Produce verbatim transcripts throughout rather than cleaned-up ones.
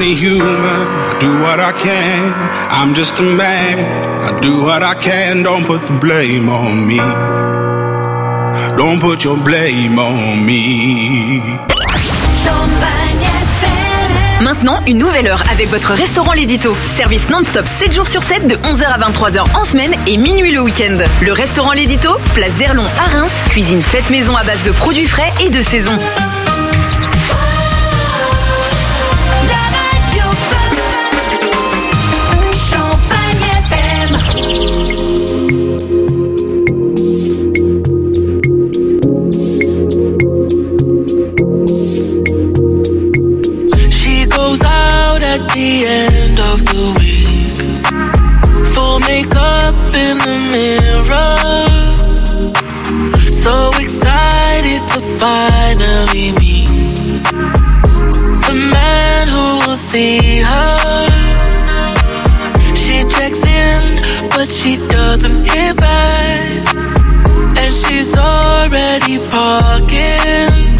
only human, I do what I can. I'm just a man, I do what I can. Don't put the blame on me. Don't put your blame on me. Maintenant, une nouvelle heure avec votre restaurant L'Édito. Service non-stop sept jours sur sept de onze heures à vingt-trois heures en semaine et minuit le week-end. Le restaurant L'Édito, place d'Erlon à Reims, cuisine faite maison à base de produits frais et de saison. The end of the week, full makeup in the mirror, so excited to finally meet the man who will see her. She checks in, but she doesn't hit back, and she's already parking,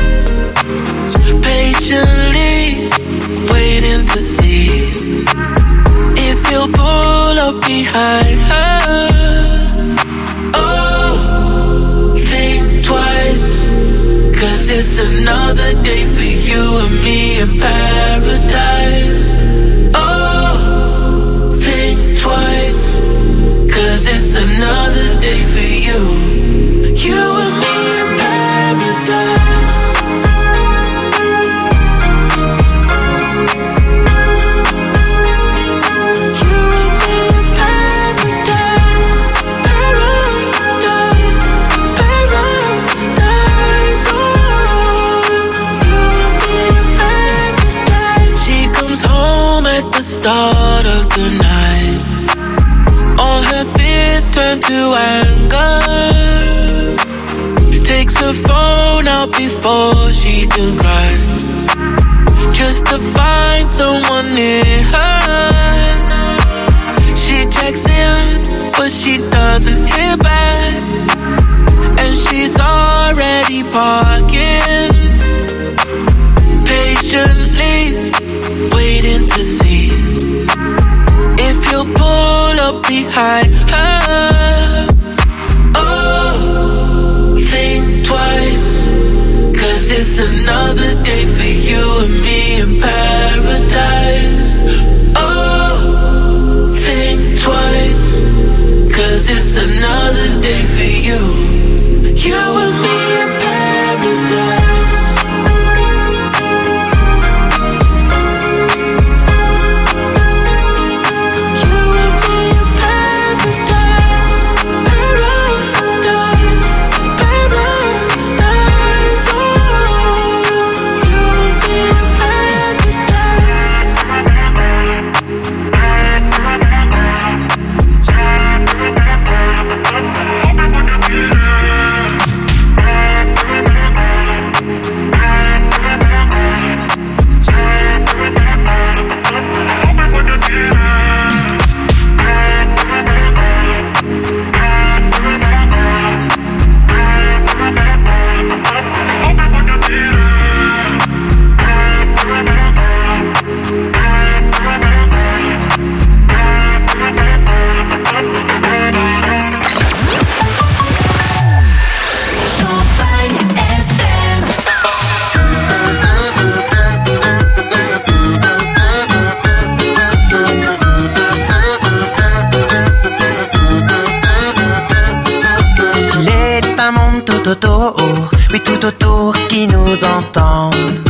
patiently waiting to see if he'll pull up behind her. Oh, think twice, cause it's another day for you and me in paradise. Oh, think twice, cause it's another day for you, you and me in paradise. Start of the night, all her fears turn to anger. Takes her phone out before she can cry, just to find someone near her. She checks in, but she doesn't hear back, and she's already parking, patiently waiting to see if he'll pull up behind her. Oh, think twice, cause it's another day for you and me in paradise. Oh, think twice, cause it's another day for you, you and me in paradise. Oui, tout autour qui nous entend.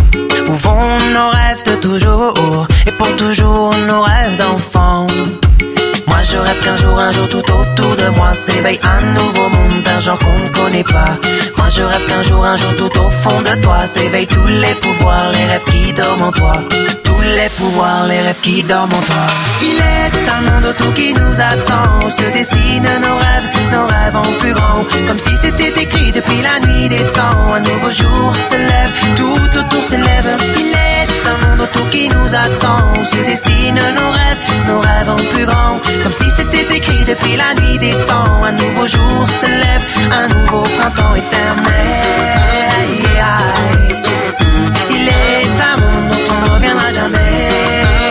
Où vont nos rêves de toujours, et pour toujours nos rêves d'enfant. Moi je rêve qu'un jour, un jour tout autour de moi s'éveille un nouveau monde d'un genre qu'on ne connaît pas. Moi je rêve qu'un jour, un jour tout au fond de toi s'éveillent tous les pouvoirs, les rêves qui dorment en toi. Tous les pouvoirs, les rêves qui dorment en toi. Il est un monde autour qui nous attend, où se dessinent nos rêves, nos rêves en plus grand. Comme si c'était écrit depuis la nuit des temps. Un nouveau jour se lève, tout autour s'élève. Il est un monde autour qui nous attend, où se dessinent nos rêves, nos rêves en plus grand. Comme si c'était écrit depuis la nuit des temps. Un nouveau jour se lève, un nouveau printemps éternel. Il est un monde dont on ne reviendra jamais.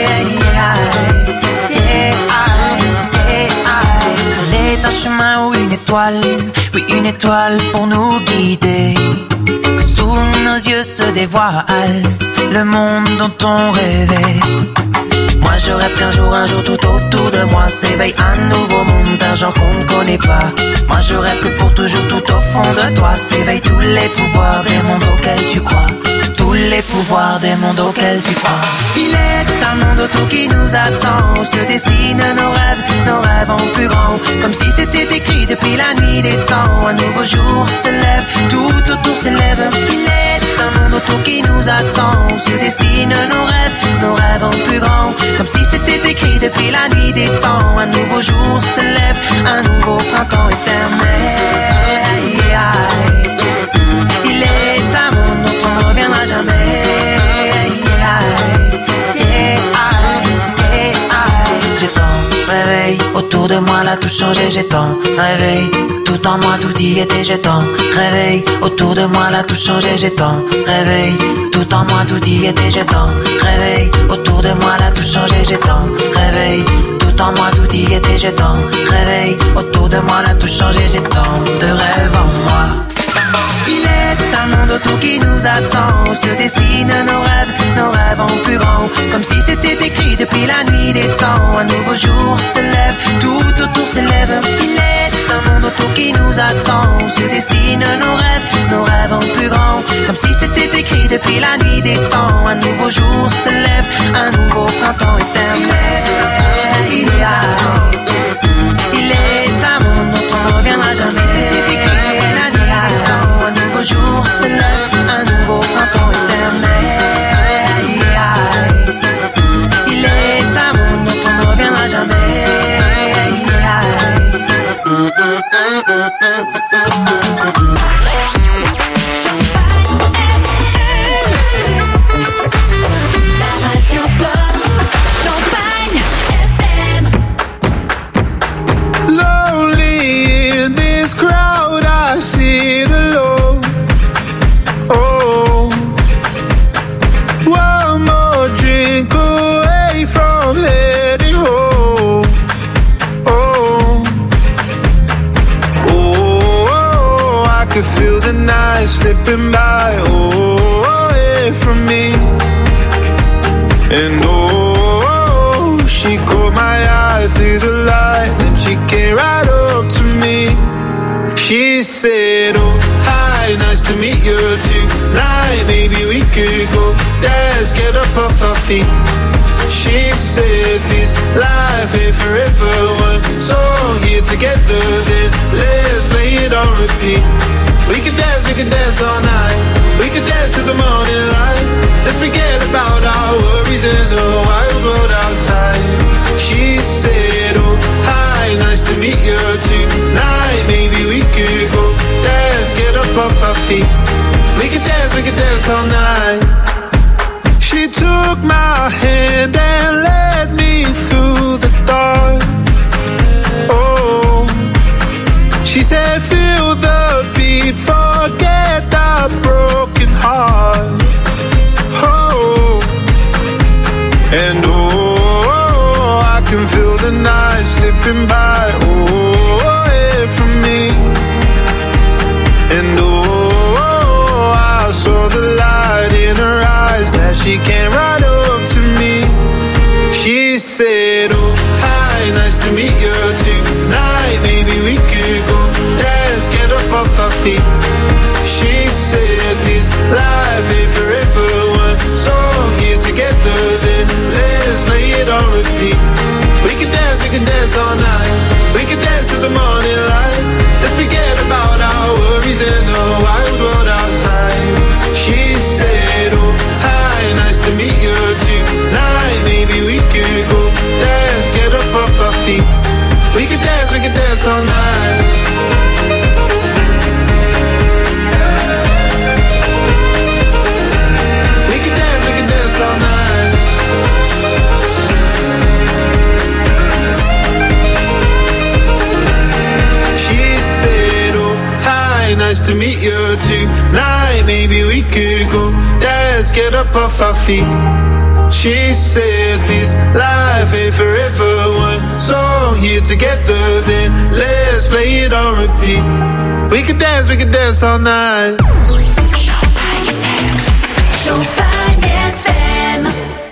étoile, oui une étoile pour nous guider. Que sous nos yeux se dévoile le monde dont on rêvait. Moi je rêve qu'un jour, un jour tout autour de moi s'éveille un nouveau monde d'un genre qu'on ne connaît pas. Moi je rêve que pour toujours tout au fond de toi s'éveillent tous les pouvoirs des mondes auxquels tu crois. Tous les pouvoirs des mondes auxquels tu crois. Il est un monde autour qui nous attend, où se dessinent nos rêves, nos rêves en plus grand. Comme si c'était écrit depuis la nuit des temps. Un nouveau jour se lève, tout autour s'élève. Il est un monde autour qui nous attend, où se dessinent nos rêves, nos rêves en plus grand. Comme si c'était écrit depuis la nuit des temps. Un nouveau jour se lève, un nouveau printemps éternel. Il est un monde dont on ne reviendra jamais. J'ai tant réveil autour de moi, là tout changé. J'ai tant réveil tout en moi, tout y était. J'ai tant réveil autour de moi, là tout changé. J'ai tant réveil tout en moi, tout y était. J'ai tant réveil autour de moi, là tout changé. J'ai tant réveil tout en moi, tout y était. J'ai tant réveil autour de moi, là tout changé. J'ai tant de rêves en moi. Il est un monde autour qui nous attend, où se dessinent nos rêves, nos rêves en plus grand. Comme si c'était écrit depuis la nuit des temps. Un nouveau jour se lève, tout autour s'élève. Il est un monde autour qui nous attend, où se dessinent nos rêves, nos rêves en plus grand. Comme si c'était écrit depuis la nuit des temps. Un nouveau jour se lève, un nouveau printemps éternel. Il est Il est un monde dont on ne reviendra jamais. Comme si c'était écrit depuis la nuit des temps. Un nouveau jour se lève, un nouveau printemps éternel. Il est un monde dont on ne reviendra jamais. La radio pop, Champagne F M. Lonely in this crowd, I sit alone. Oh, one more drink away from heading home. Oh, oh, I can feel the night slipping by. Oh, away from me. And oh, she caught my eye through the light, and she came right up to me. She said, oh, hi, nice to meet you tonight. Maybe we could go dance, get up off our feet. She said, this life ain't forever. One song here together, then let's play it on repeat. We could dance, we could dance all night. We could dance to the morning light. Let's forget about our worries in the wild world outside. She said, oh, hi, nice to meet you tonight. Maybe we could go dance, get up off our feet. We could dance, we could dance all night. She took my hand and led me through the dark. Oh, she said, feel the beat, forget the broken heart. Oh, and oh, I can feel the night slipping by. Oh, away from me. And oh, I saw the light in her eyes, that she came right up to me. She said, oh, hi, nice to meet you tonight. Maybe we could go dance, get up off our feet. She said, this life ain't forever. One song here together, then let's play it on repeat. We can dance, we can dance all night. We can dance to the morning light. Let's forget about our worries in the wild world outside. She said, oh, hi, nice to meet you tonight. Maybe we could go dance, get up off our feet. We can dance, we can dance all night. We can dance, we can dance all night. She said, oh, hi, nice to meet you tonight. Maybe we could go dance, get up off our feet. She said, this life ain't forever. One song here together, then let's play it on repeat. We can dance, we can dance all night. Champagne F M.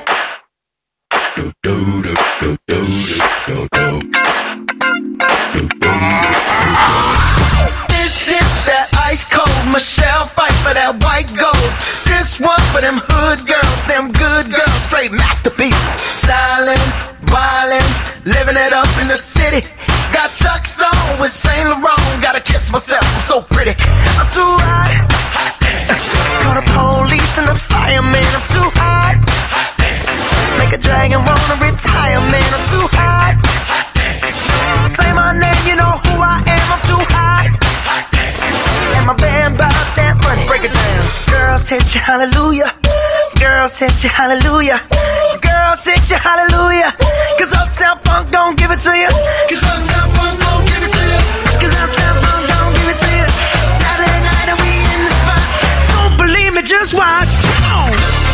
This shit, that ice cold Michelle fight for that white gold. This one for them hood girls, them good girls, straight masterpieces. Stylin', wildin', living it up in the city. Got Chuck's on with Saint Laurent. Gotta kiss myself, I'm so pretty. I'm too hot. Call the police and the fireman. I'm too hot. Make a dragon wanna retire, man. I'm too hot. Say my name, you know who I am. I'm too hot. And my band bought that money. Break it down. Girls hit you, hallelujah. Girls hit you, hallelujah. Girls hit you, hallelujah. Cause Uptown Funk don't give it to you. Cause Uptown Funk don't give it to you. Cause Uptown Funk don't give it to you. Saturday night and we in the spot. Don't believe me, just watch. Come on.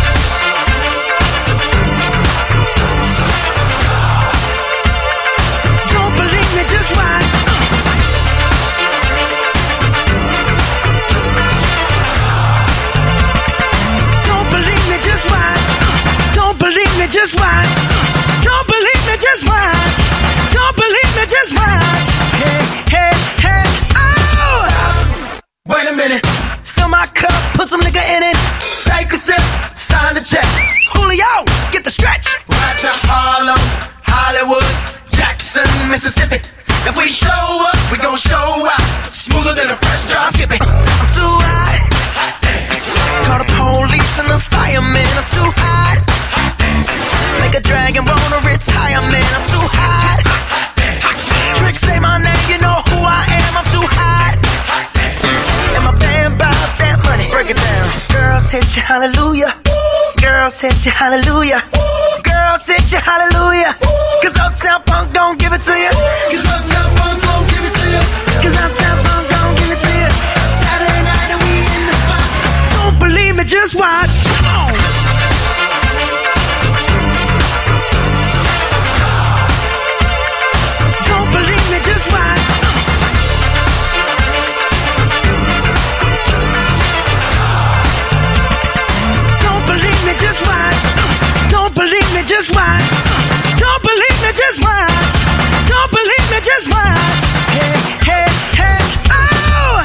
Don't believe me, just watch. Don't believe me, just watch. Don't believe me, just watch. Don't believe me, just watch. Don't believe me, just watch. Hey, hey, hey, oh! Stop. Wait a minute. Fill my cup, put some nigga in it. Take a sip, sign the check. Julio, get the stretch. Right to Harlem, Hollywood, Jackson, Mississippi. If we show up, we gon' show out. Smoother than a fresh drop skipping. I'm too hot. Call the police and the fireman. I'm too hot. Make a dragon wanna retire, man. I'm too hot. Trick, say my name, you know who I am. I'm too hot. And my band bought that money. Break it down. Girls hit you, hallelujah. Girls hit you, hallelujah. Girls hit you, hallelujah. Cause Uptown Funk don't give it to you. Cause Uptown Funk don't give it to you. Cause Uptown Funk don't give it to you. Saturday night and we in the spot. Don't believe me, just watch. Come on. Don't believe me, just watch. Don't believe me, just watch. Don't believe me, just watch. Don't believe me, just watch. Don't believe me, just watch. Hey, hey, hey, oh!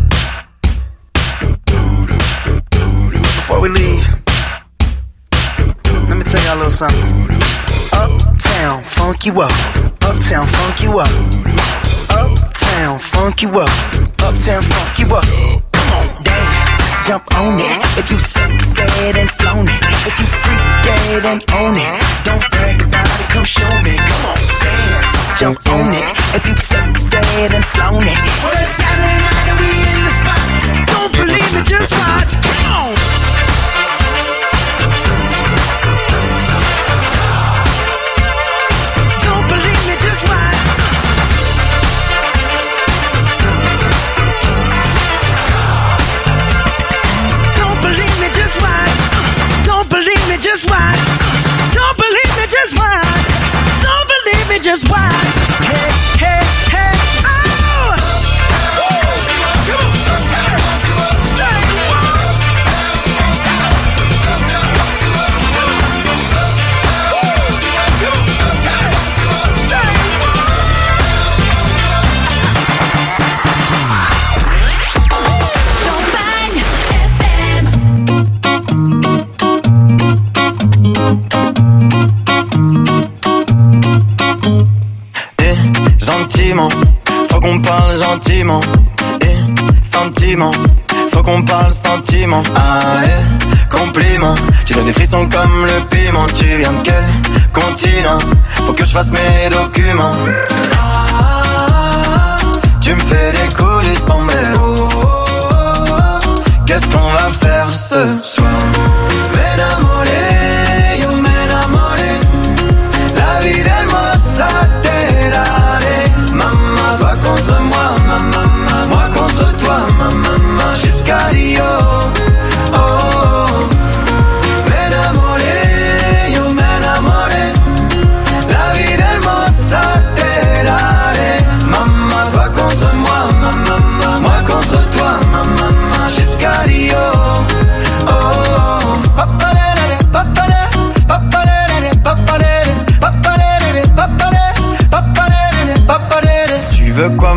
Before we leave, let me tell y'all a little something. Uptown, funk you up. Uptown, funk you up. Uptown, funk you up. Uptown, funk you up. Come on, dance, jump on it. If you sexed and flown it. If you freak dead and own it. Don't brag about it, come show me. Come on, dance, jump on it. If you sexed and flown it. Well, it's Saturday night and we in the spot. Don't believe me, just watch. Come on. Don't believe me, just watch. Don't believe me, just watch. Don't believe me, just watch. Don't believe me, just watch. Don't believe me, just watch. Hey, hey, hey, oh! Say what? Champagne F M. Eh, gentiment, faut qu'on parle gentiment. Eh, sentiment, faut qu'on parle sentiment. Ah, eh, compliment, tu donnes des frissons comme le piment. Tu viens de quel continent? Faut que je fasse mes documents. Ah, tu me fais des coups du sombrero. Qu'est-ce qu'on va faire ce soir? M'enamoré, yo m'enamoré. La vie hermosa te daré. Maman, toi contre moi, maman, moi contre toi, maman, jusqu'à Rio. Oh, m'enamoré, yo m'enamoré. La vie hermosa te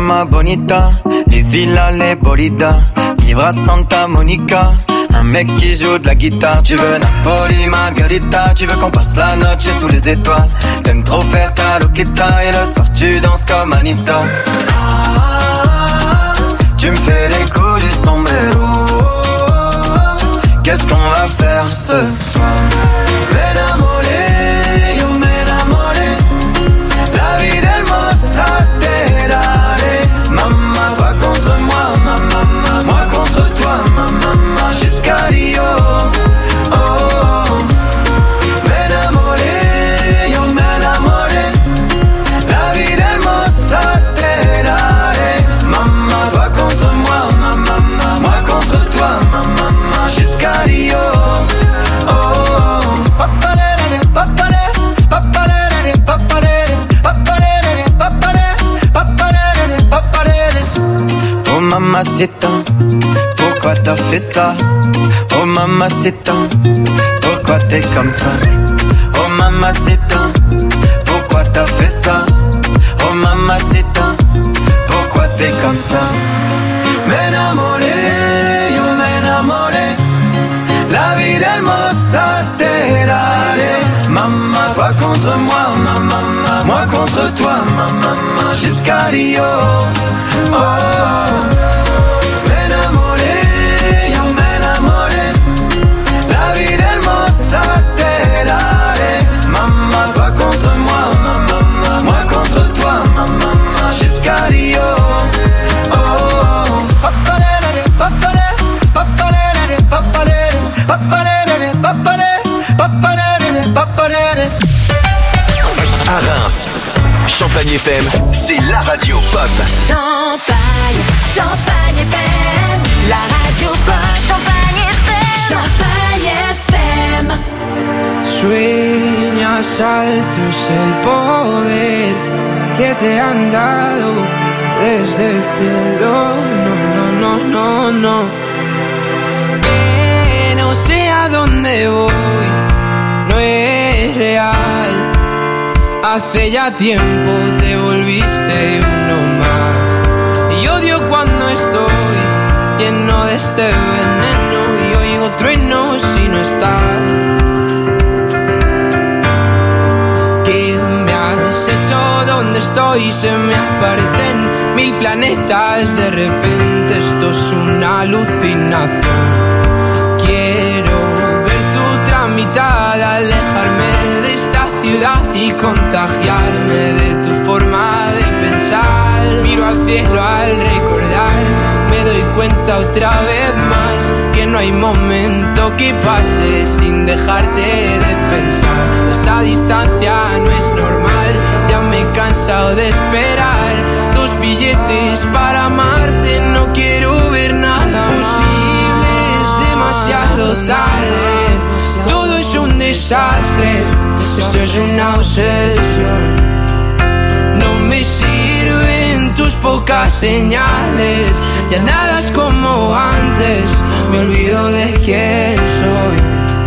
mamma bonita, les villas, les bolidas, vivre à Santa Monica. Un mec qui joue de la guitare, tu veux Napoli, Margarita, tu veux qu'on passe la noche sous les étoiles. T'aimes trop faire ta loquita et le soir tu danses comme Anita. Ah, tu me fais les coups du sombrero. Qu'est-ce qu'on va faire ce soir? M'enamoré, yo m'enamoré. La vida hermosa te daré. Maman, toi contre moi, maman, moi contre toi, maman, jusqu'à Rio. Oh, oh. M'enamoré, yo m'enamoré. La vida hermosa te daré. Maman, toi contre moi, maman, moi contre toi, maman, jusqu'à Rio. Oh, oh. Papalere, papalere, papalere, papalere, papalere, papalere, papalere, papalere. Oh mamacita, pourquoi t'as fait ça? Oh mamacita, pourquoi t'es comme ça? Oh mamacita, pourquoi t'as fait ça? Oh mamacita, pourquoi t'es comme ça? M'enamoré, yo m'enamoré. La vida hermosa te daré. Maman, toi contre moi, maman, moi contre toi, maman, jusqu'à Rio. Oh, oh. M'enamoré, yo m'enamoré. La vida hermosa te daré. Maman, toi contre moi, maman, moi contre toi, maman, jusqu'à Rio. Oh, oh. Papalere, papalere, papalere, papalere, papalere, papalere, papalere, papalere. À Reims, Champagne F M, c'est la radio pop. Champagne, Champagne F M, la radio pop. Champagne F M, Champagne F M. Sueñas alto es el poder que te han dado desde el cielo. No, no, no, no, no. Que no sé a dónde voy, no es real. Hace ya tiempo te volviste uno más. Y odio cuando estoy lleno de este veneno y oigo truenos si no estás. ¿Qué me has hecho? ¿Dónde estoy? Se me aparecen mil planetas. De repente esto es una alucinación. Quiero ver tu tramitada, alejarme de esta ciudad y contagiarme de tu forma de pensar. Miro al cielo al recordar, me doy cuenta otra vez más que no hay momento que pase sin dejarte de pensar. Esta distancia no es normal, ya me he cansado de esperar tus billetes para amarte. No quiero ver nada posible, es demasiado tarde. Todo es un desastre, esto es una obsesión. No me sirven tus pocas señales, ya nada es como antes, me olvido de quién soy.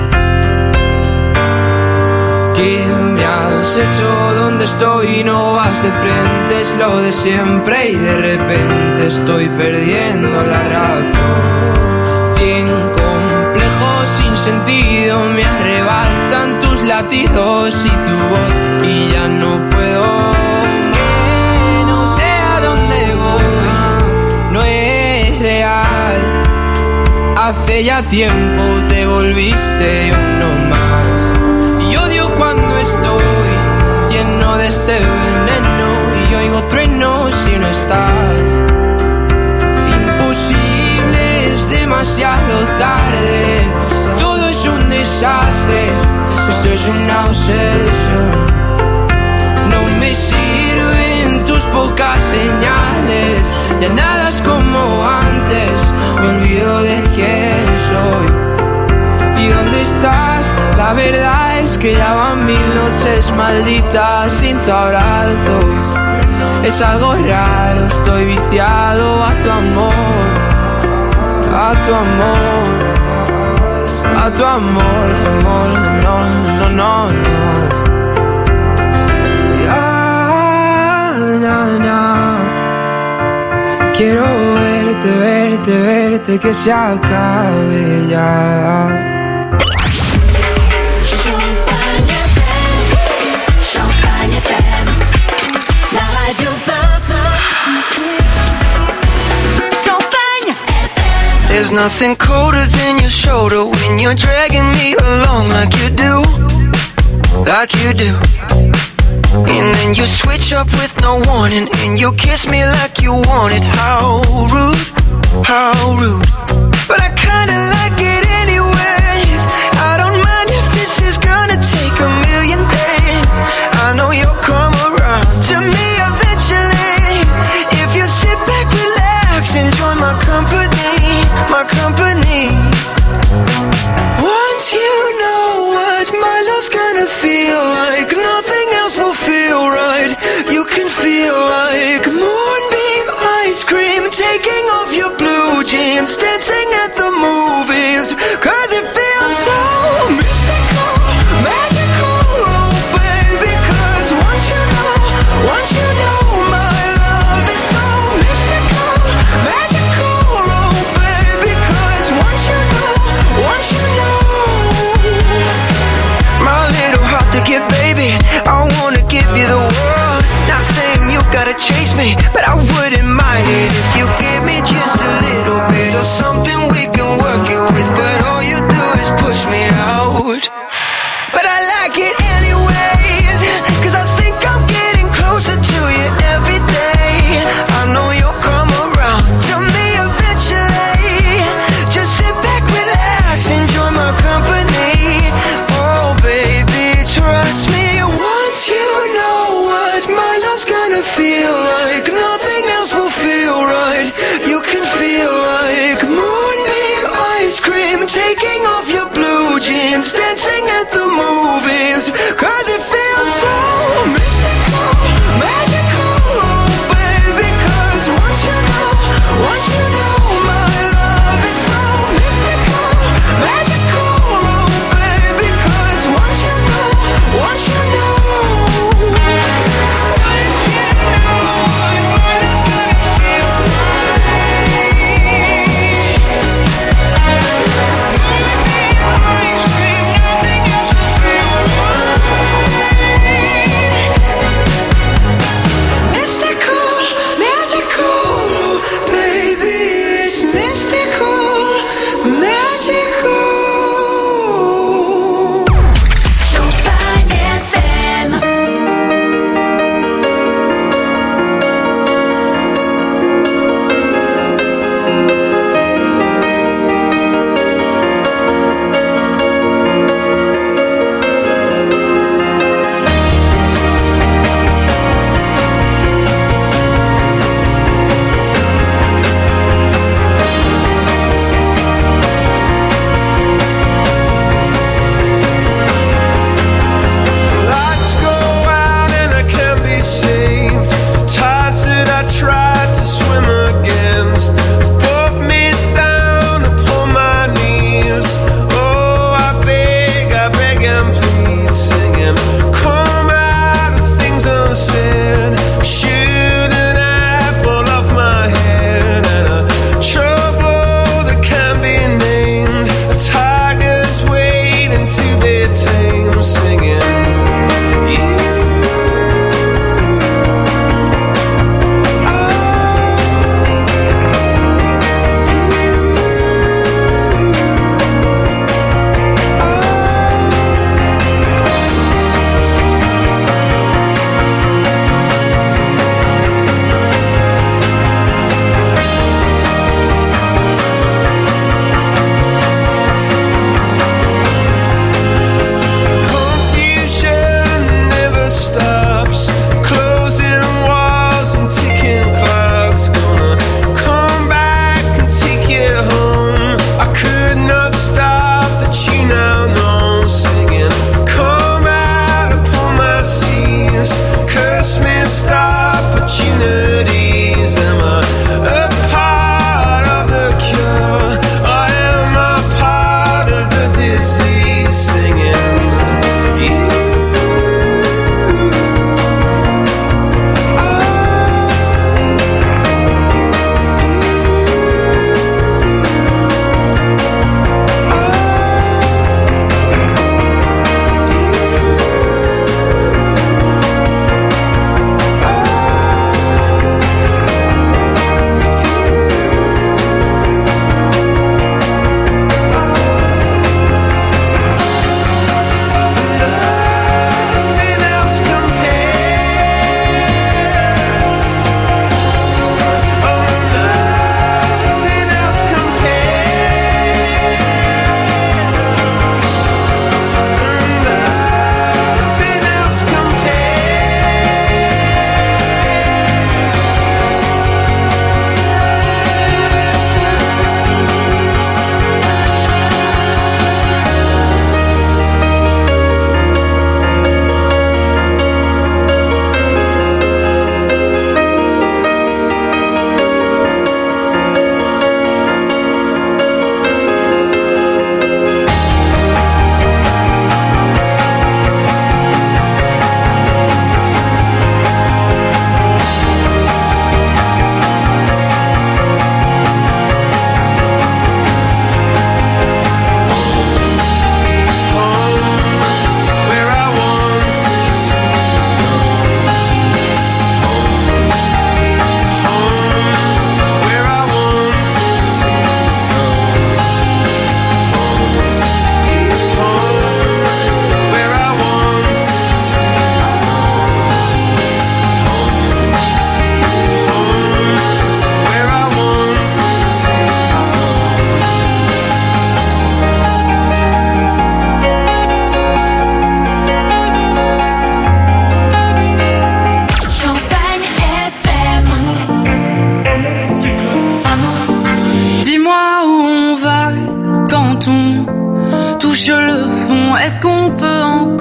¿Qué me has hecho? ¿Dónde estoy? No vas de frente, es lo de siempre y de repente estoy perdiendo la razón. Cien complejos sin sentido me arrebatan tus latidos y tu voz y ya no puedo. Que no sé a dónde voy, no es real. Hace ya tiempo te volviste uno más. Y odio cuando estoy lleno de este veneno y oigo truenos si no estás. Imposible, es demasiado tarde. Todo es un desastre, esto es una obsesión. No me sirven tus pocas señales, ya nada es como antes, me olvido de quién soy. ¿Y dónde estás? La verdad es que ya van mil noches malditas sin tu abrazo. Es algo raro, estoy viciado a tu amor, a tu amor, a tu amor, amor, no, no, no, no. Ya, na, na. de que se acabe ya. Champagne F M, Champagne F M, la radio pop. Champagne F M. There's nothing colder than your shoulder when you're dragging me along like you do, like you do. And then you switch up with no warning, and you kiss me like you want it. How rude, how rude. But I kinda like it anyways. I don't mind if this is gonna take a million days. I know you'll come around to me eventually. If you sit back, relax, enjoy my company, my company. Once you know what my love's gonna feel like, nothing else will feel right. You can feel like moonbeam ice cream, taking off your blue jeans, dancing at the movies. Cause it feels so mystical, magical, oh baby. Cause once you know, once you know my love is so mystical, magical, oh baby. Cause once you know, once you know, my little heart to get, baby, I wanna give you the world. Not saying you gotta chase me, but I wouldn't mind it if you give me just a little bit of something we can work it with. But all you do is push me out. But I like it anyways, cause I think I'm getting closer to you every day. I know you'll come around to me eventually. Just sit back, relax, enjoy my company. Oh baby, trust me. Once you know what my love's gonna feel like, nothing else will feel right. You can feel like moonbeam ice cream, taking off your blue jeans, dancing at the movies. Cause it feels so mystical, magical, oh baby. Cause once you know, once you know my love is so mystical, magical, oh baby. Cause once you know, once you know,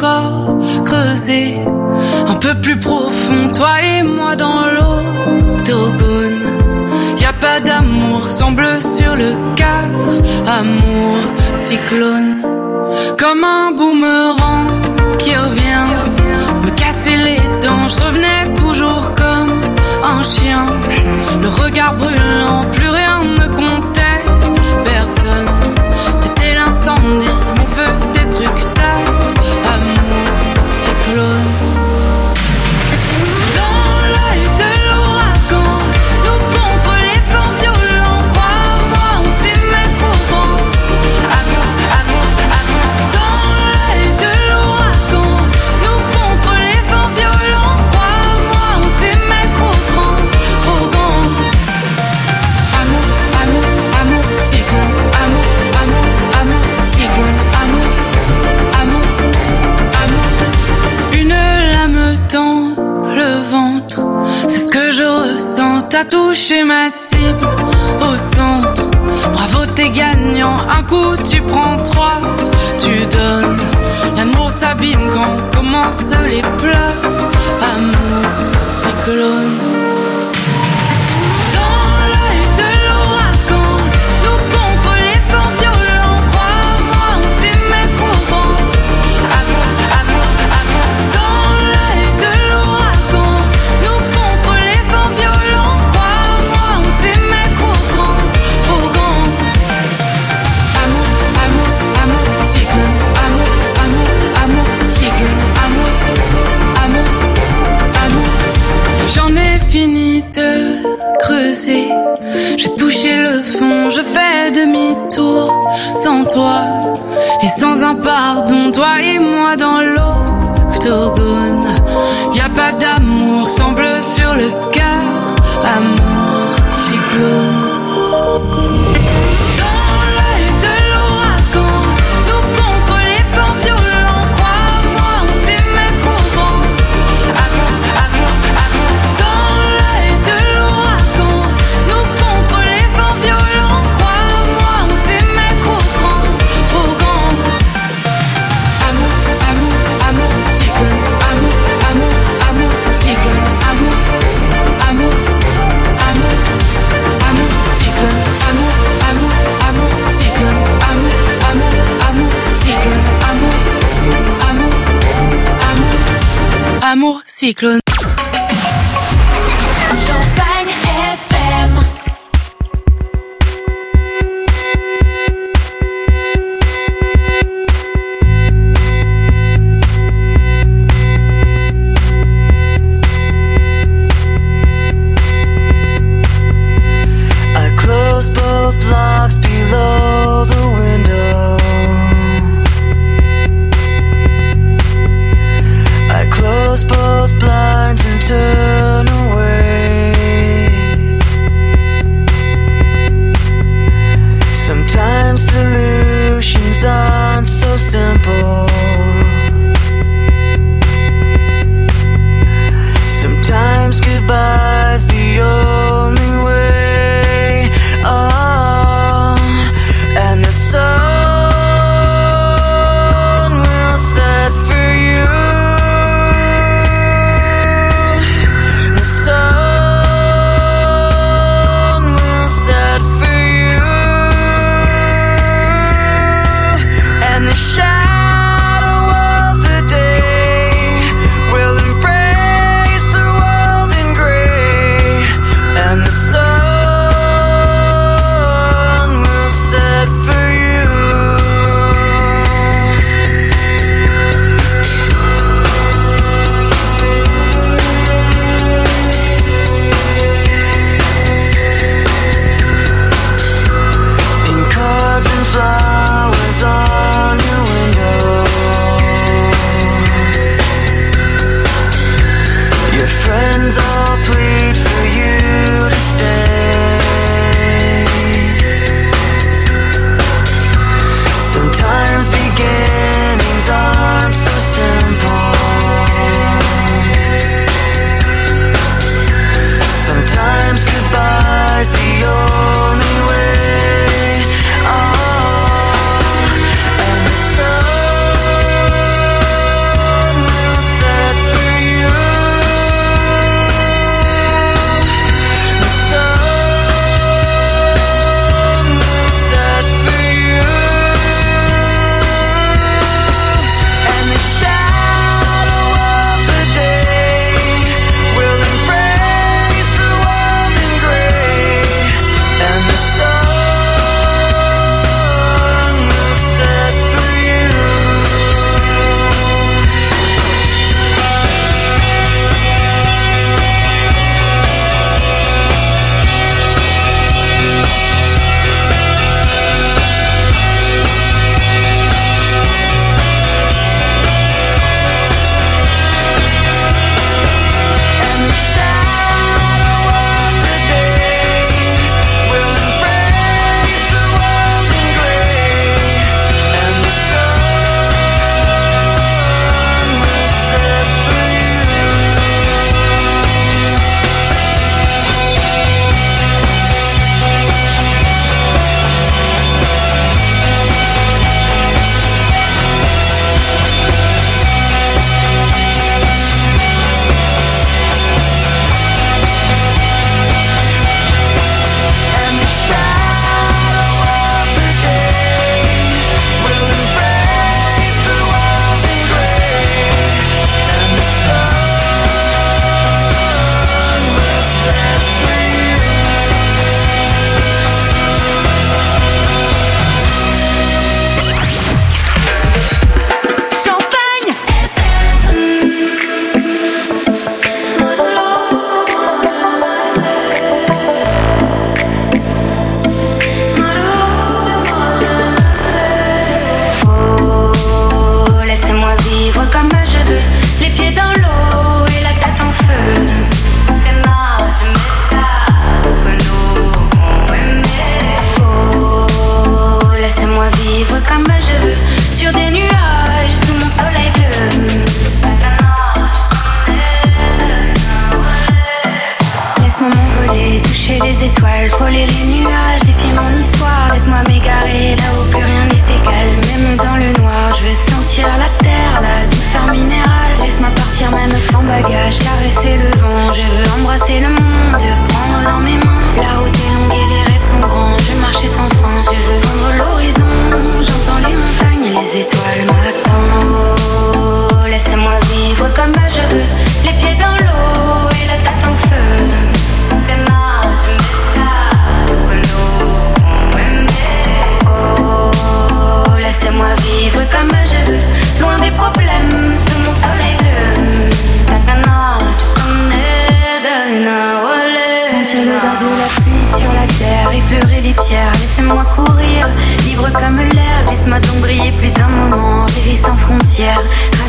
encore creuser un peu plus profond, toi et moi dans l'octogone. Y'a pas d'amour, semble sur le cœur, amour cyclone. Comme un boomerang qui revient me casser les dents, je revenais toujours comme un chien. Le regard brûlant, plus rien ne comptait, personne. T'étais l'incendie, mon feu destructeur, amour cyclone. Dans l'œil de l'ouragan, nous contre les vents violents, crois-moi, on s'aimait trop grand. Amour, amour, amour. Dans l'œil de l'ouragan, nous contre les vents violents, crois-moi, on s'aimait trop grand, trop grand. Amour, amour, amour, cyclone. Amour, amour, amour, cyclone. Amour, amour, amour. Une lame dans le ventre, c'est ce que je ressens. T'as touché ma cible au centre. Bravo, t'es gagnant. Un coup, tu prends trois, tu donnes. L'amour s'abîme quand commencent les pleurs. Amour, cyclone. Dans l'œil de l'ouragan, nous contre les vents violents, crois-moi, on s'aimait trop grand. Amour, amour, amour. Dans l'œil de l'ouragan, nous contre les vents violents, crois-moi, on s'aimait trop grand, trop grand. Amour, amour, amour, cyclone. Amour, amour, amour, cyclone. Amour, amour, amour. J'en ai fini de creuser, j'ai touché le fond, je fais demi-tour sans toi et sans un pardon, toi et moi dans l'octogone. Y'a pas d'amour, semble sur le cœur, amour cyclone. Dans l'œil de l'ouragan, nous contre les vents violents, crois-moi, on s'aimait trop grand. Amour, amour, amour. Dans l'œil de l'ouragan, nous contre les vents violents, crois-moi, on s'aimait trop grand, trop grand. Amour, amour, amour, cyclone. Amour, amour, amour, cyclone. Amour, amour, amour, amour, cyclone. Amour, amour, amour, cyclone. Amour, amour, amour, cyclone. Amour, amour, amour, amour, cyclone. Champagne F M. I closed both locks below the window. I closed both blinds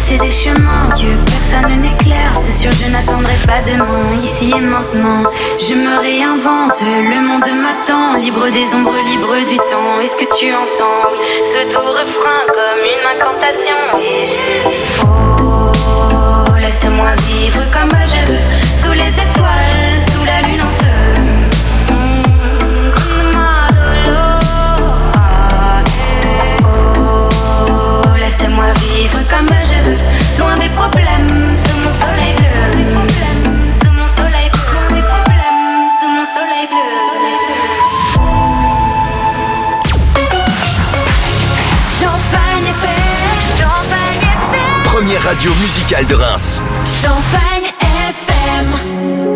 tracé des chemins que personne n'éclaire. C'est sûr, je n'attendrai pas demain, ici et maintenant. Je me réinvente, le monde m'attend. Libre des ombres, libre du temps. Est-ce que tu entends ce doux refrain comme une incantation? Et je dis oh, laisse-moi vivre comme je veux, sous les étoiles, sous la lune en feu. Laisse-moi vivre comme je veux, loin des problèmes, sous mon soleil bleu. Des problèmes, sous mon soleil bleu. Des problèmes, sous mon soleil bleu. Champagne F M. Champagne F M. Première radio musicale de Reims. Champagne F M.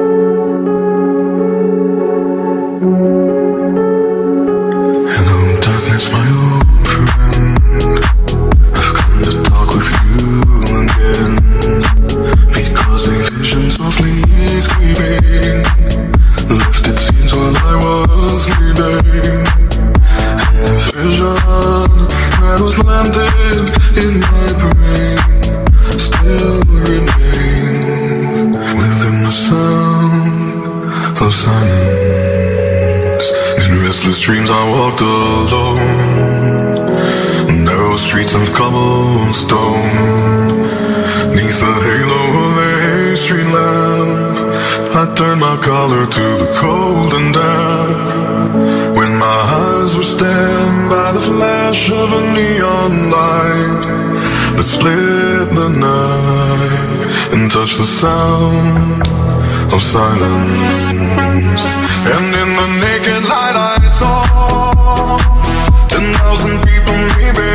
Hello darkness, my old friend. I've come to talk with you again, because a vision softly creeping left its scenes while I was sleeping. And the vision that was planted in my brain still remains within the sound of silence. In restless dreams I walked alone, narrow streets of cobblestone, neath the halo of a street lamp. I turned my collar to the cold and damp, when my eyes were stabbed by the flash of a neon light that split the night and touched the sound of silence. And in the naked light I saw ten thousand people maybe,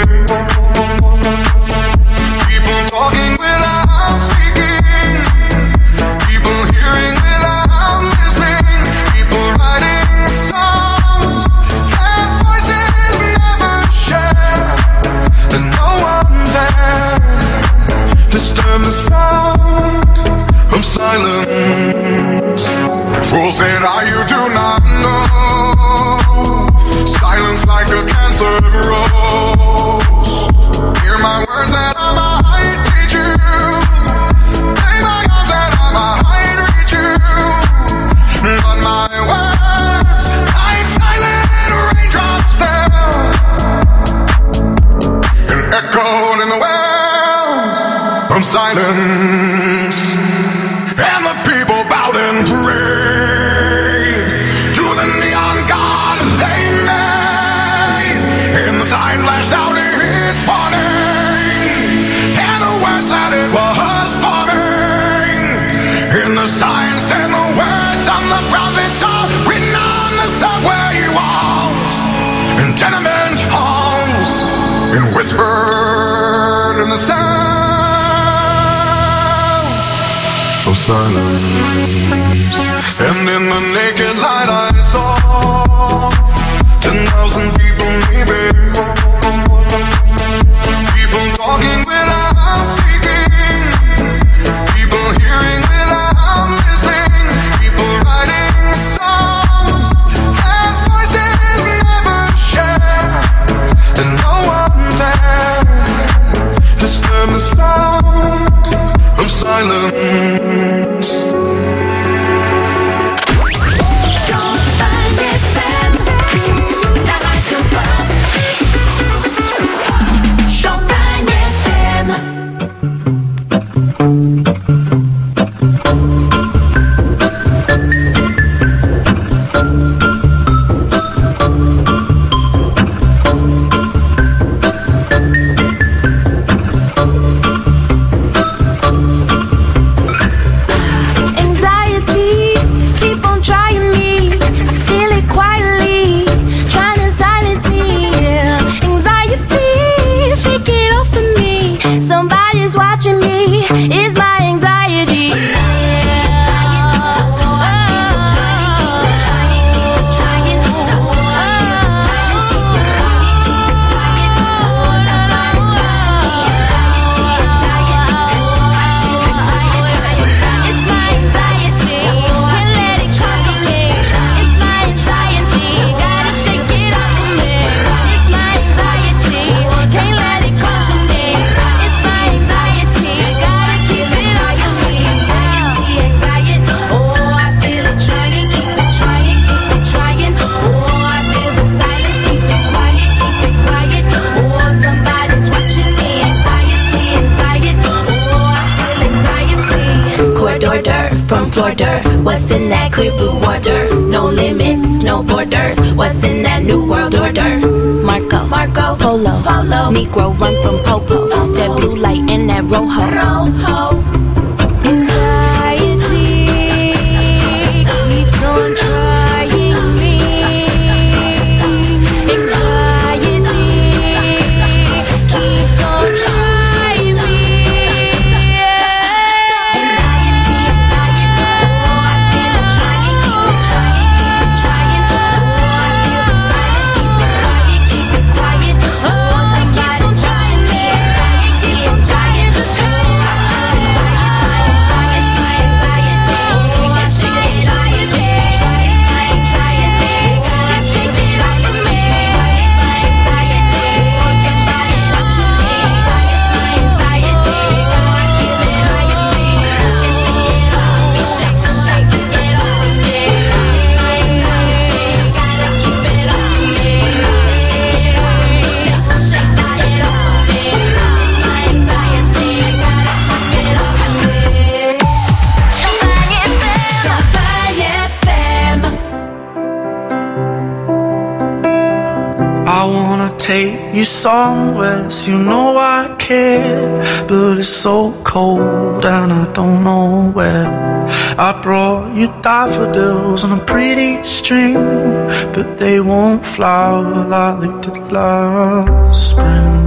people talking without speaking, people hearing without listening, people writing songs that voices never share, and no one dared disturb the sound of silence. Fools said, ah, you do not know, silence like a cancer grows. Hear my words that I might teach you, play my arms that I might reach you, but my words like silent raindrops fell and echoed in the wells of silence. And the people bowed and prayed to the neon god they made, and the sign flashed out its warning, and the words that it was forming, and the sign said the words of the prophets are written on the subway walls and tenement halls, and whispered in the sound of silence. And in the naked light I saw ten thousand people maybe, people talking without speaking, people hearing without listening, people writing songs that voices never share, and no one dared disturb the sound of silence. Champagne F M, la radio pop. Champagne F M. Anxiety, keep on trying me. I feel it quietly, trying to silence me. Yeah. Anxiety, shake it off of me. Somebody's watching me. It's my anxiety. It's my anxiety. Can't let it conquer me. It's my anxiety. Gotta shake it off of me. It's my anxiety. Can't let it crush me. It's my anxiety. from Florida. What's in that clear blue water? No limits, no borders. What's in that new world order? Marco, Marco, Polo, Polo. Negro run from Popo. Popo. That blue light in that Rojo. Rojo. Anxiety keeps on trying me. Anxiety keeps on trying me. Anxiety, anxiety, so I feel I'm trying, keep it trying, keep it trying. So I feel the silence, keep it quiet, keep it tired. Oh, somebody's touching me. Anxiety, anxiety, I wanna take you somewhere, so you know I care. But it's so cold and I don't know where. I brought you daffodils on a pretty string, but they won't flower like they did last spring.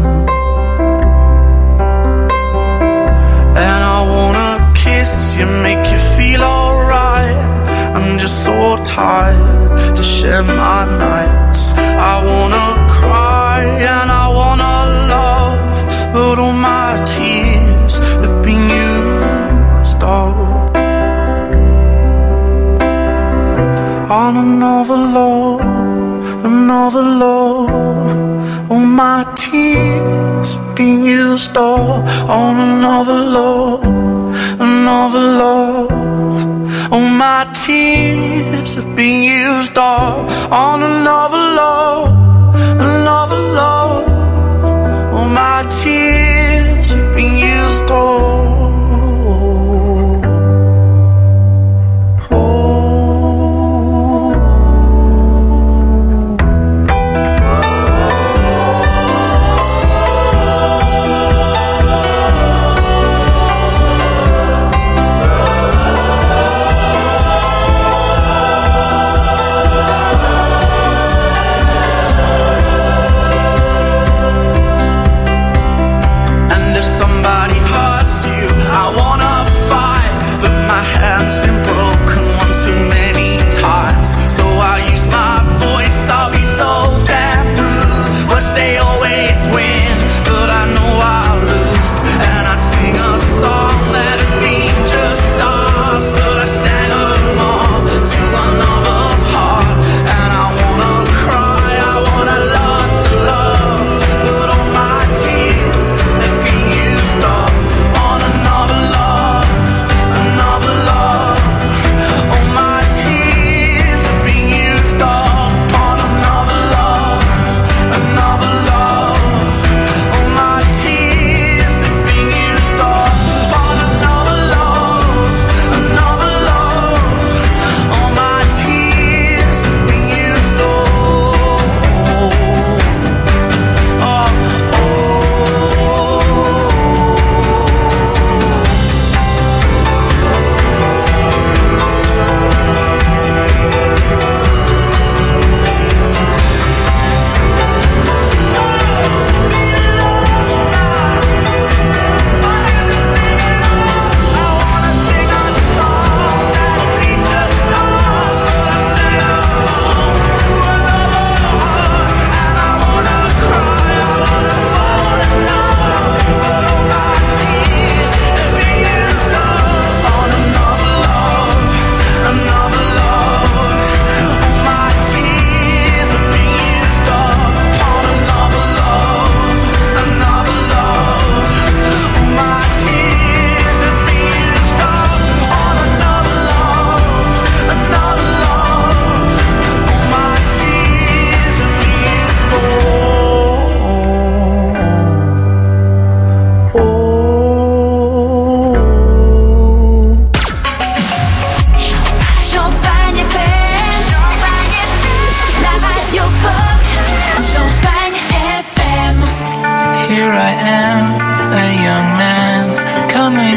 And I wanna kiss you, make you feel alright. I'm just so tired to share my nights. I wanna cry and I wanna love, but all my tears have been used up on another love, another love. All my tears have been used up on another love, another love. All my tears have been used up on another love, another love. All my tears have been used up.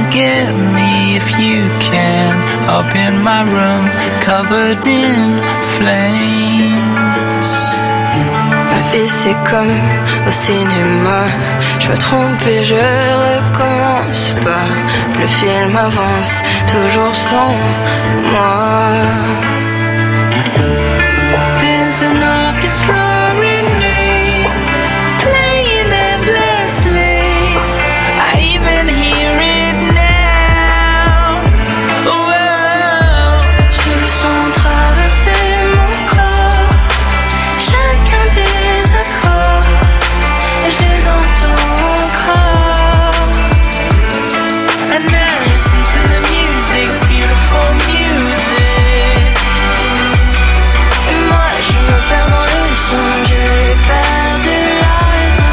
get me if you can. Up in my room, covered in flames. Ma vie c'est comme au cinéma. Je me trompe et je recommence pas. Le film avance toujours sans moi. There's an orchestra in me, playing endlessly. I even hear it now. Whoa. Je sens traverser mon corps chacun des accords et je les entends encore. And now listen to the music, beautiful music. Et moi je me perds dans le son, j'ai perdu la raison.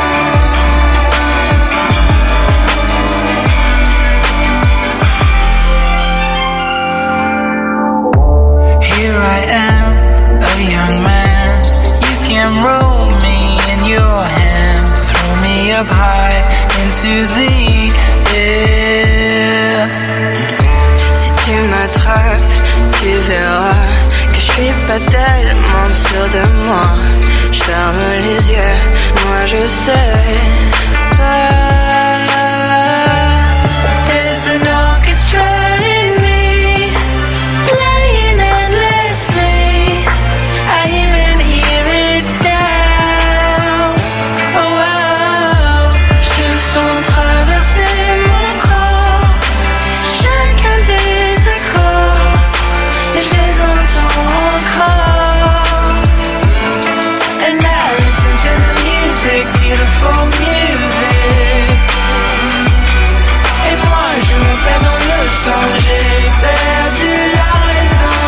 Here I am, a young man. You can roll me in your hand, throw me up high into the air. Si tu m'attrapes, tu verras que je suis pas tellement sûre de moi. Je ferme les yeux, moi je sais pas. There's an orchestra in me, playing endlessly. I even hear it now. Oh, oh. Je sens traverser mon corps chacun des accords et je les entends encore. And now listen to the music, beautiful music. Et moi je me perds dans le son, j'ai perdu la raison.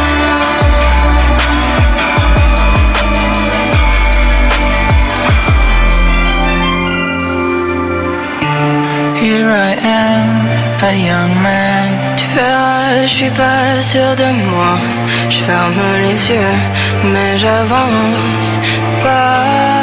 Here I am, a young man. Tu verras, je suis pas sûre de moi. Je ferme les yeux, mais j'avance pas.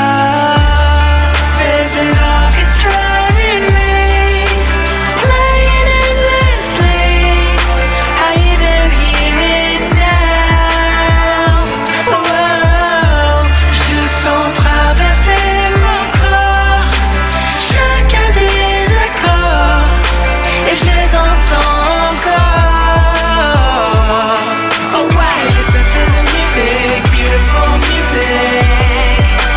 There's an orchestra in me, playing endlessly. I even hear it now. Whoa. Je sens traverser mon corps chacun des accords et je les entends encore. Oh, right, listen to the music, beautiful music.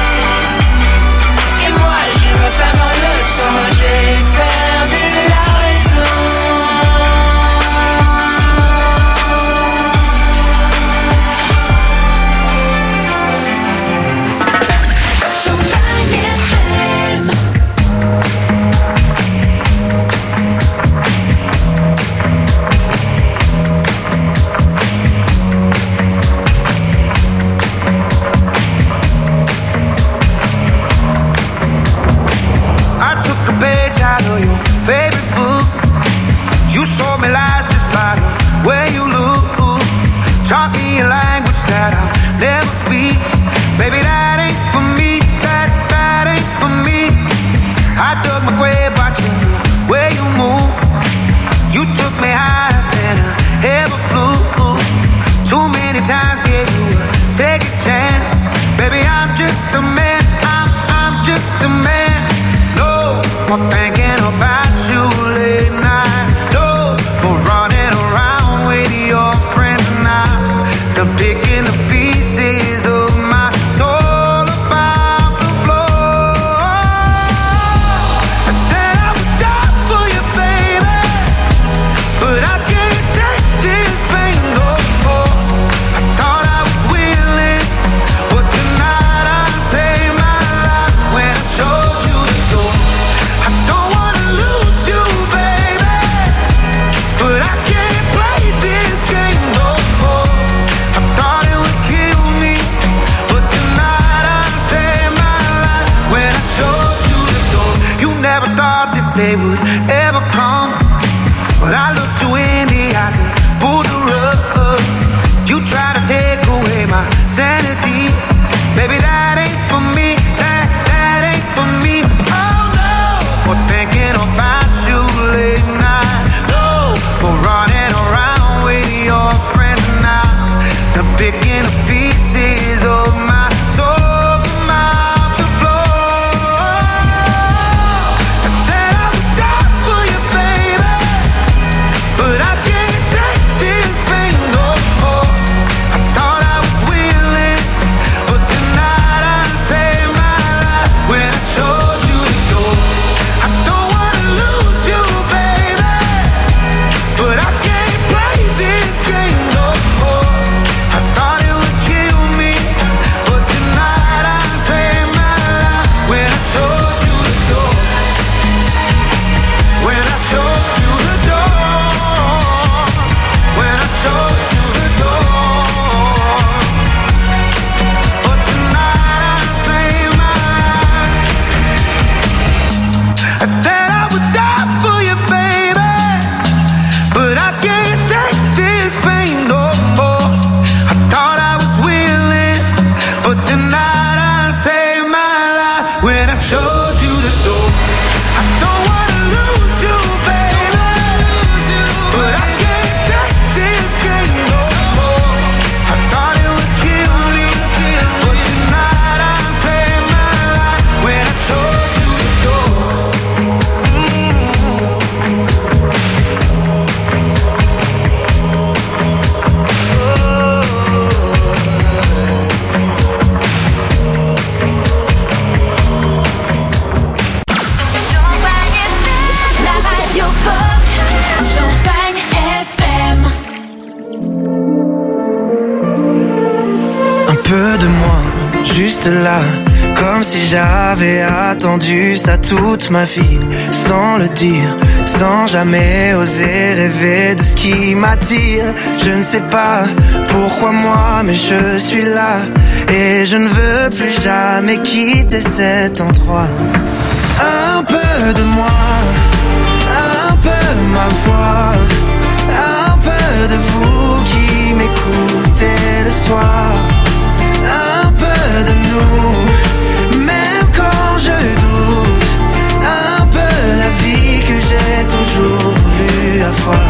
juste là, comme si j'avais attendu ça toute ma vie, sans le dire, sans jamais oser rêver de ce qui m'attire. Je ne sais pas pourquoi moi, mais je suis là, et je ne veux plus jamais quitter cet endroit. Un peu de moi, un peu ma voix, un peu de vous qui m'écoutez le soir, un peu de nous, même quand je doute, un peu la vie que j'ai toujours voulu avoir.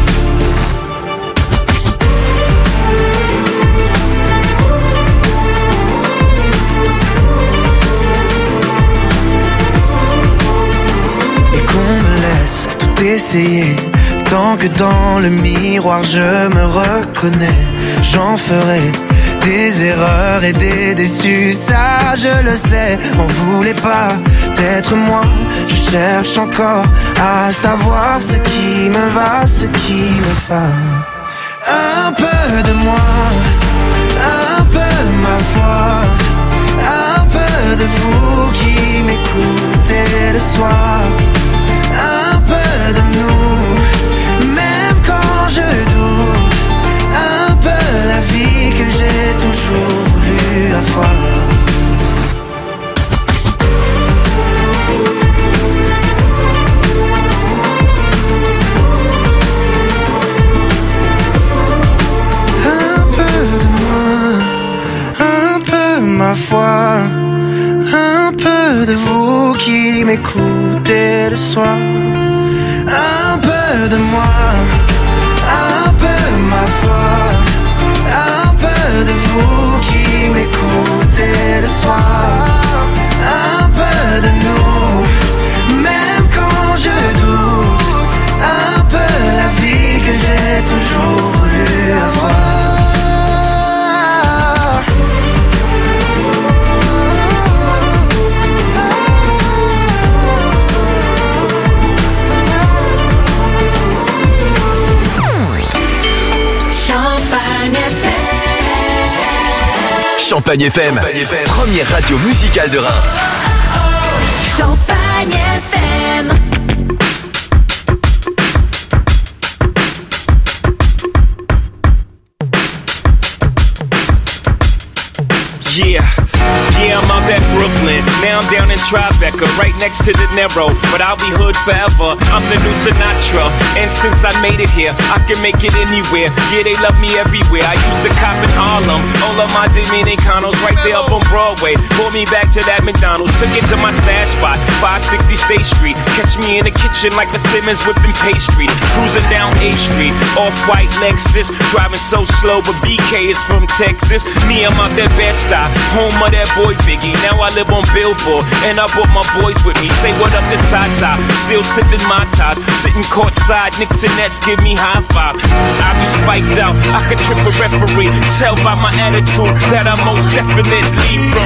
Essayer, tant que dans le miroir je me reconnais, j'en ferai des erreurs et des déçus, ça je le sais. On voulait pas d'être moi, je cherche encore à savoir ce qui me va, ce qui me va. Un peu de moi, un peu ma voix, un peu de vous qui m'écoutez le soir, un peu de nous, même quand je doute, un peu la vie que j'ai toujours voulu avoir. Un peu de moi, un peu ma foi, un peu de vous qui m'écoutez le soir, un peu de moi, un peu ma foi, un peu de vous qui m'écoutez le soir, un peu de nous, même quand je doute, un peu la vie que j'ai toujours voulu avoir. Champagne F M, première radio musicale de Reims. Champagne F M. Yeah, yeah, I'm out at Brooklyn. Now I'm down in Tribeca, right next to the Narrow. But I'll be hood forever. I'm the new Sinatra. And since I made it here, I can make it anywhere. Yeah, they love me everywhere. I used to cop in Harlem. All of my Dominicanos right there up on Broadway. Pulled me back to that McDonald's. Took it to my stash spot, five sixty State Street. Catch me in the kitchen like a Simmons whipping pastry. Cruising down A Street, off-white Lexus. Driving so slow, but B K is from Texas. Me, I'm out that Bed-Stuy, home of that boy Biggie. Now I live on Billboard, and I brought my boys with me. Say what up to Tata, still sipping my top. Sitting courtside, Knicks and Nets give me high five. I be spiked out, I could trip a referee. Tell by my attitude that I most definitely from.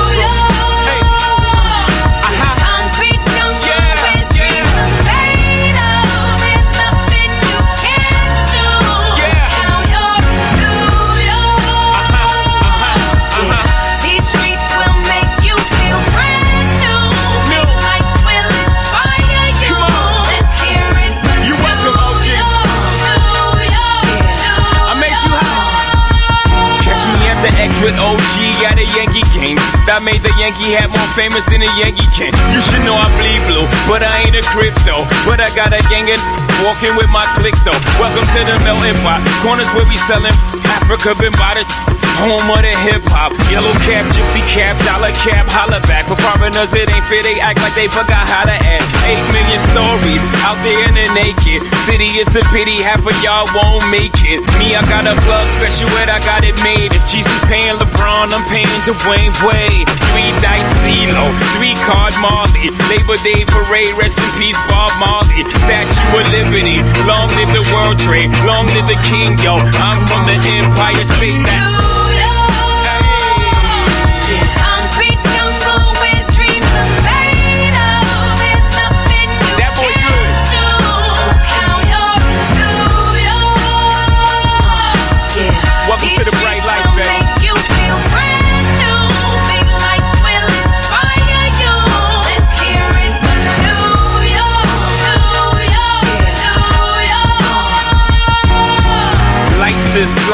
With O G at a Yankee game that made the Yankee hat more famous than a Yankee can. You should know I bleed blue, but I ain't a crypto. But I got a gang of walking with my click though. Welcome to the melting pot. Corners where we selling Africa been by the home of the hip hop. Yellow cap, gypsy cap, dollar cap, holla back. For foreigners it ain't fair, they act like they forgot how to act. Eight million stories out there in the naked city. It's a pity half of y'all won't make it. Me, I got a plug special where I got it made. If Jesus paying LeBron, I'm paying Dwayne Wade. Three dice CeeLo, three card Marley. Labor Day parade, rest in peace Bob Marley. Statue of Liberty, long live the World Trade, long live the King, yo. I'm from the Empire State. That's welcome to the bright light, baby.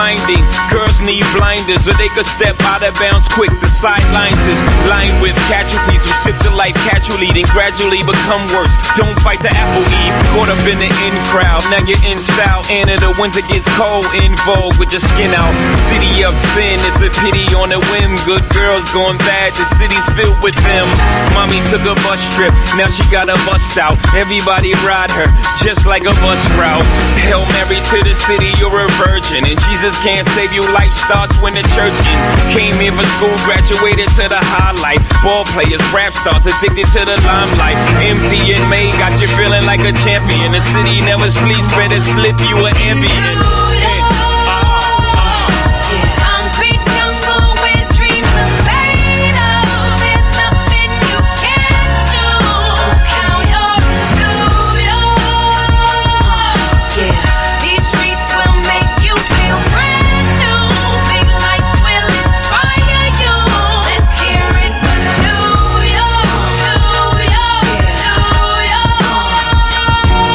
blinding. Girls need blinders so they could step out of bounds quick. The sidelines is lined with casualties who sip the life casually, then gradually become worse. Don't fight the apple eve, caught up in the in crowd. Now you're in style, and in the winter gets cold, in vogue with your skin out. City of sin, it's a pity on a whim. Good girls going bad, the city's filled with them. Mommy took a bus trip, now she got a bust out. Everybody ride her, just like a bus route. Hail Mary to the city, you're a virgin, and Jesus can't save you. Life starts when the church in. Came here for school, graduated to the highlight. Ball players, rap stars, addicted to the limelight. Empty and May got you feeling like a champion. The city never sleeps, better slip you an ambient.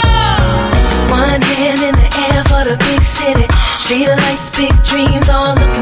Street lights, big dreams, all the